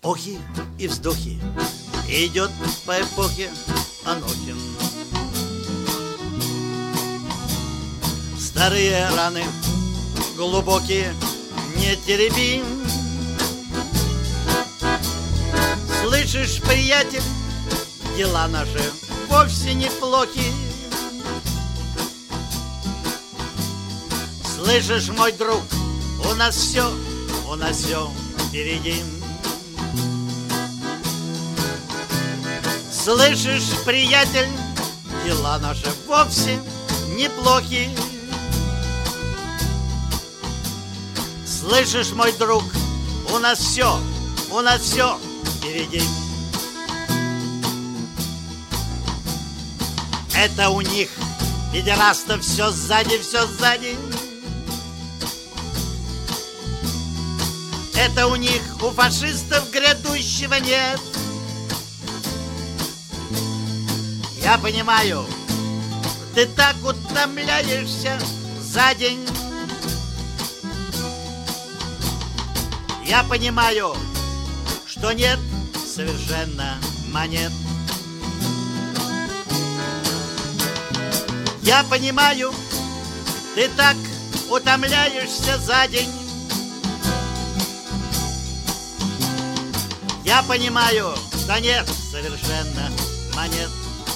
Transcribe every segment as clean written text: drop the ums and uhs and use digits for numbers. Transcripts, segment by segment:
Охи и вздохи, идет по эпохе Анохин. Старые раны глубокие не тереби. Слышишь, приятель, дела наши вовсе неплохи. Слышишь, мой друг, у нас все впереди. Слышишь, приятель, дела наши вовсе неплохи. Слышишь, мой друг, у нас все впереди. Это у них, педерастов, все сзади. Это у них, у фашистов грядущего нет. Я понимаю, ты так утомляешься за день. Я понимаю, что нет совершенно монет. Я понимаю, ты так утомляешься за день. Я понимаю, что нет совершенно монет.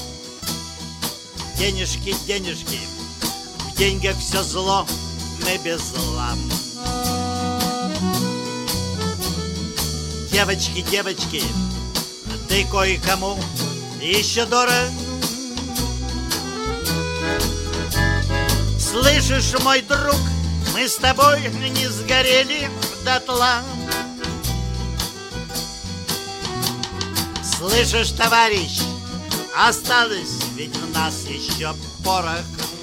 Денежки, в деньгах все зло, мы без зла. Девочки, ты кое-кому еще дорог. Слышишь, мой друг, мы с тобой не сгорели дотла. Слышишь, товарищ, осталось ведь в нас еще порох.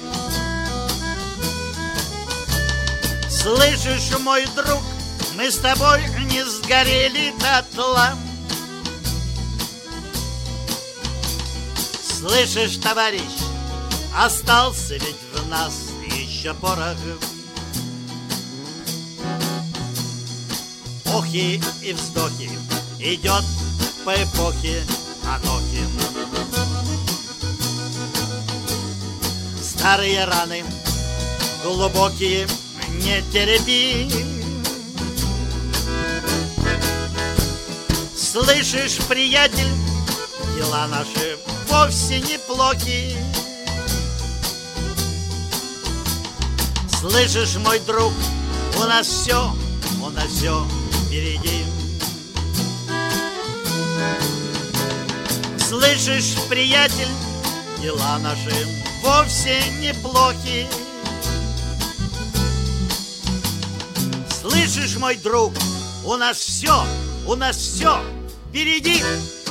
Слышишь, мой друг, мы с тобой не сгорели дотла. Слышишь, товарищ, остался ведь в нас еще порох. Охи и вздохи, идет по эпохе Анохин. Старые раны глубокие не тереби. Слышишь, приятель, дела наши вовсе неплохи. Слышишь, мой друг, у нас все впереди. Слышишь, приятель, дела наши вовсе неплохи. Слышишь, мой друг, у нас все впереди.